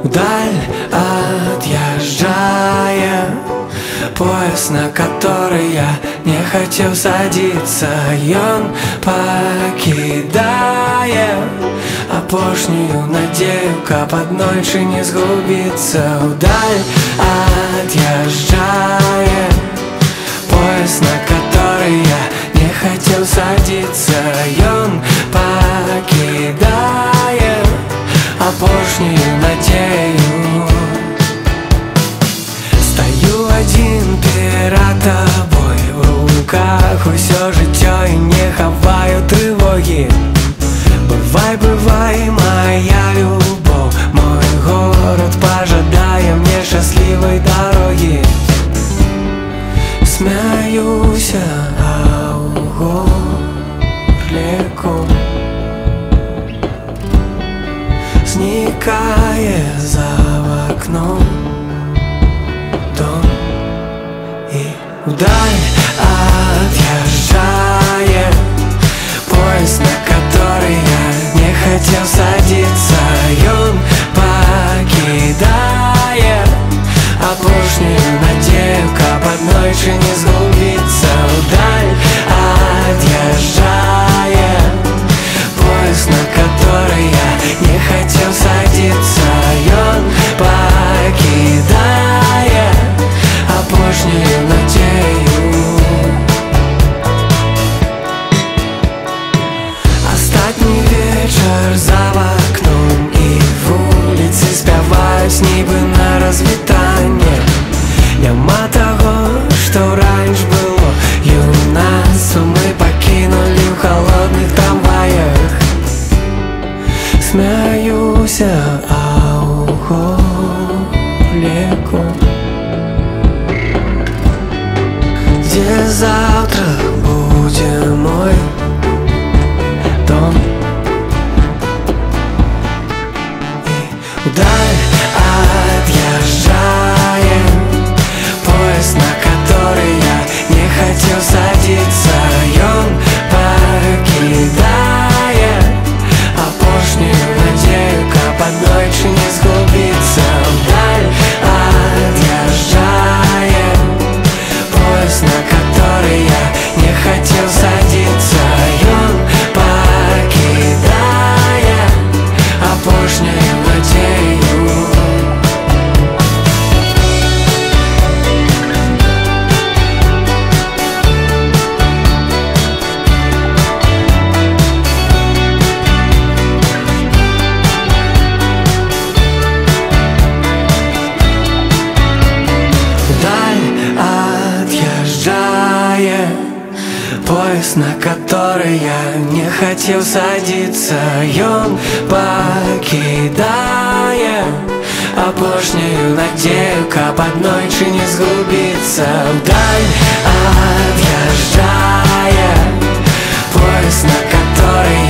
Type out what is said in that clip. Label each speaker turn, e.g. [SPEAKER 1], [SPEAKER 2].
[SPEAKER 1] Вдаль отъезжая, поезд, на который я не хотел садиться, и он покидая апошнюю надею, каб аднойчы не згубіцца. Вдаль отъезжая, поезд, на который я не хотел садиться, и он покидая апошнюю надею. Стою один перед тобой, в руках усё жыццё і не хаваю трывогі. Бывай, бывай, моя любовь, мой город пожадае мне счастливой дороги. Смяюся, а у горле ком зникае за окном дом. И вдаль отъезжая, поезд, на который я не хотел садиться, и он покидая апошнюю надею, каб аднойчы не згубіцца. Вдаль отъезжая, поезд, на который я не хотел садиться, и он покидая апошнюю надею. Астатні вечар за окном, і вуліцы спяваюць нібы на развітанне. Няма таго, што раньш было юнацтва, мы пакінулі ў холодных трамваях. Смяюся, а у горле ком. Где завтра будет мой дом? И вдаль отъезжая, поезд, на который я не хотел садиться, и он покидая апошнюю надею, каб аднойчы не згубіцца. Вдаль отъезжая, поезд, на который я не хотел садиться, и он покидая апошнюю надею. Поезд, на который я не хотел садиться, и он покидая апошнюю надею, каб аднойчы не згубіцца. Вдаль отъезжая, поезд, на который